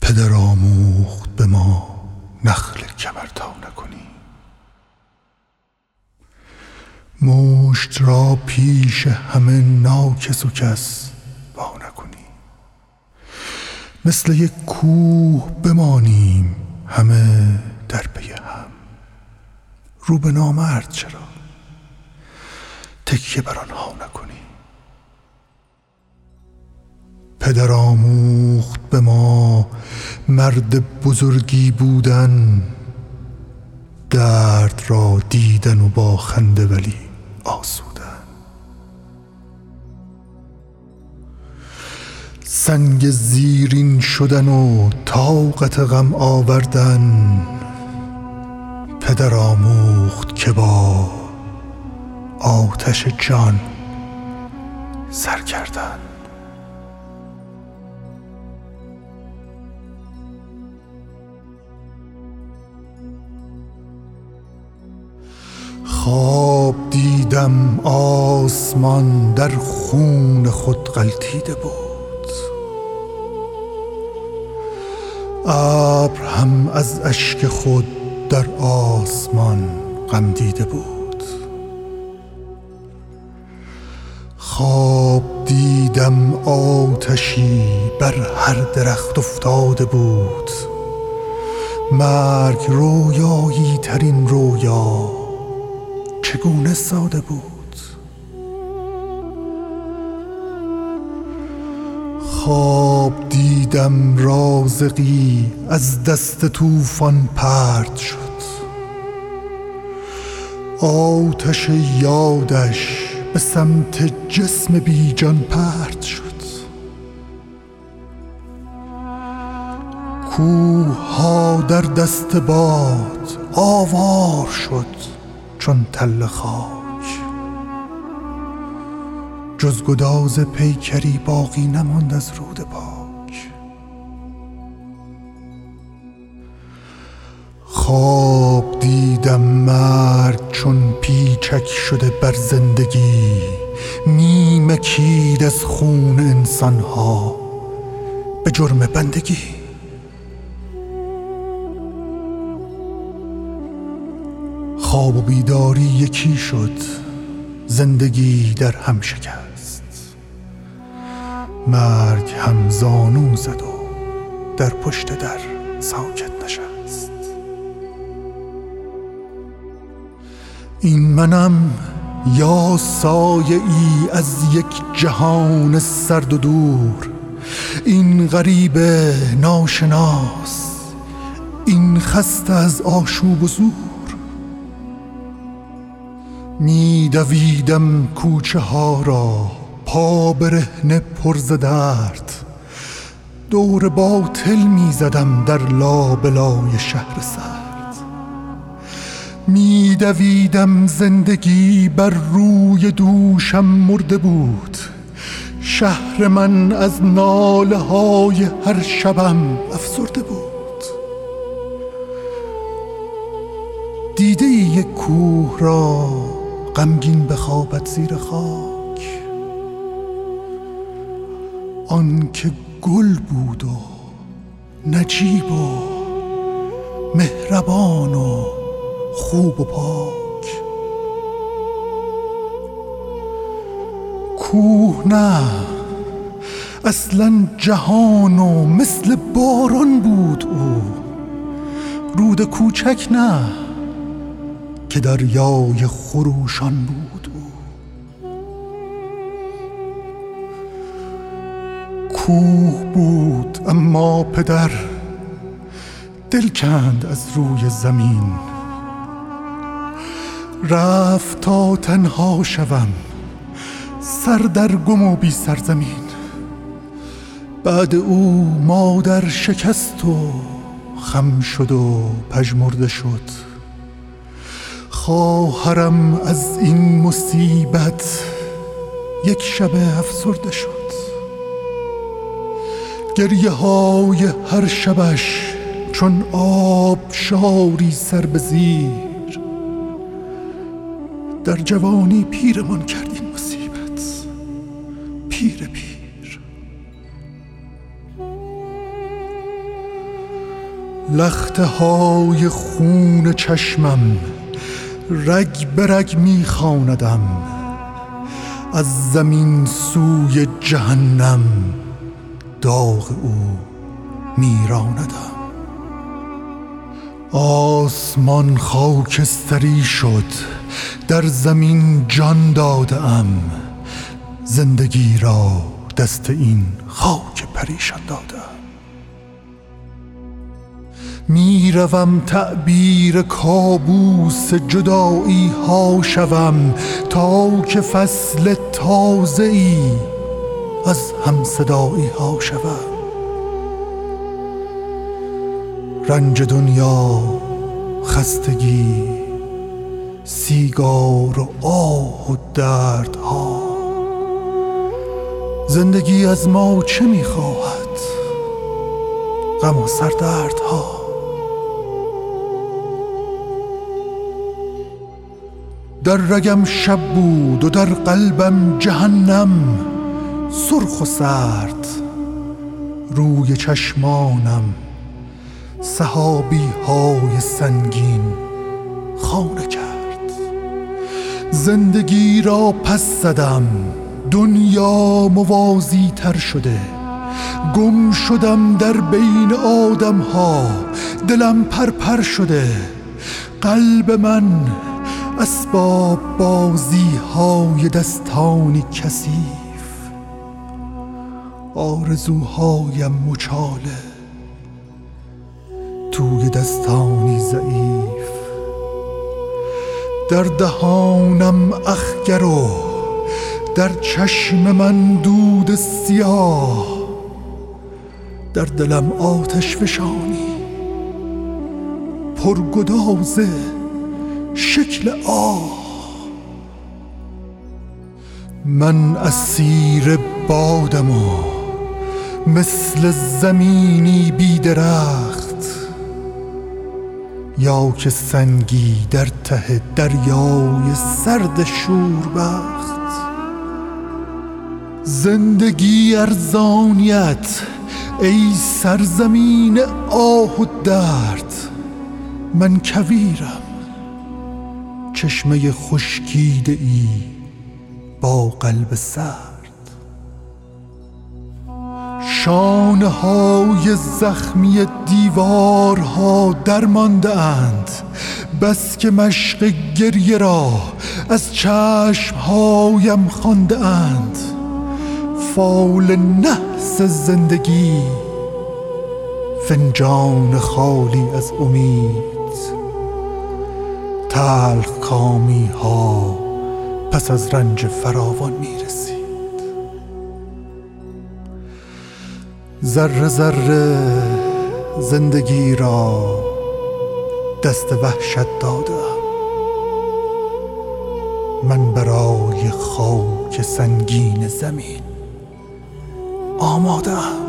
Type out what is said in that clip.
پدر آموخت به ما نخل کمر تا نکنی، مشت را پیش همه ناکس و کس وا نکنی. مثل یک کوه بمانیم همه در پی هم، رو به نامرد چرا تکیه بر آنها نکنی. پدر آموخت به ما مرد بزرگی بودن، درد را دیدن و با خنده ولی آسودن. سنگ زیرین شدن و طاقت غم آوردن، پدر آموخت که با آتش جان سر کردن. خواب دیدم آسمان در خون خود غلتیده بود، ابر هم از اشک خود در آسمان غم دیده بود. خواب دیدم آتشی بر هر درخت افتاده بود، مرگ رویایی ترین رویا چگونه ساده بود. خواب دیدم رازقی از دست طوفان پرت شد، آتش یادش به سمت جسم بی جان پرت شد. کوه ها در دست باد آوار شد چون تل خاک، جز گداز پیکری باقی نماند از رود پاک. خواب دیدم مرگ چون پیچک شده بر زندگی، میمکید از خون انسانها به جرم بندگی. خواب و بیداری یکی شد، زندگی در هم شکست، مرگ هم زانو زد و در پشت در ساکت نشست. این منم یا سایه ای از یک جهان سرد و دور، این غریب ناشناس، این خسته از آشوب و زور. می دویدم کوچه ها را پا برهنه پر ز درد، دور باطل می زدم در لابلای شهر سرد. می دویدم زندگی بر روی دوشم مرده بود، شهر من از ناله های هر شبم افسرده بود. دیده یک کوه را غمگین بخوابد زیر خاک، آن که گل بود و نجیب و مهربان و خوب و پاک. کوه نه، اصلا جهان و مثل باران بود او، رود کوچک نه که دریای خروشان بود او. کوه بود اما پدر دل کند از روی زمین، رفت تا تنها شوم سر در گم و بی سرزمین. بعد او مادر شکست و خم شد و پژمرده شد، خواهرم از این مصیبت یک شب افسرده شد. گریه های هر شبش چون آب شاری سر به زیر، در جوانی پیرمان کرد این مصیبت، پیر پیر. لخته های خون چشمم رگ به رگ می خواندم، از زمین سوی جهنم داغ او می راندم. آسمان خاکستری شد، در زمین جان داده ام، زندگی را دست این خاک پریشان دادم. می روم تعبیر کابوس جدایی ها شوم، تا که فصل تازه ای از همصدایی ها شوم. رنج دنیا، خستگی، سیگار و آه و دردها، زندگی از ما چه می خواهد؟ غم و سردردها. در رگم شب بود و در قلبم جهنم، سرخ و سرد روی چشمانم سحابی های سنگین خانه کرد. زندگی را پس زدم، دنیا موازی تر شده، گم شدم در بین آدم ها، دلم پرپر شده. قلب من اسباب بازی های دستانی کثیف، آرزوهایم مچاله توی دستانی ضعیف. در دهانم اخگر و در چشم من دود سیاه، در دلم آتش فشانی پرگدازه شکل آه. من اسیر بادم و مثل زمینی بی درخت، یا که سنگی در ته دریای سرد شوربخت. زندگی ارزانیت ای سرزمین آه و درد، من کویرم چشمه خشکیده ای با قلب سرد. شانه های زخمی دیوارها درمانده اند، بس که مشق گریه را از چشمهایم خوانده اند. فال نحس زندگی، فنجان خالی از امید، تلخ کامی ها پس از رنج فراوان می رسید. ذره ذره زندگی را دست وحشت دادم، من برای خاک سنگین زمین آماده‌ام.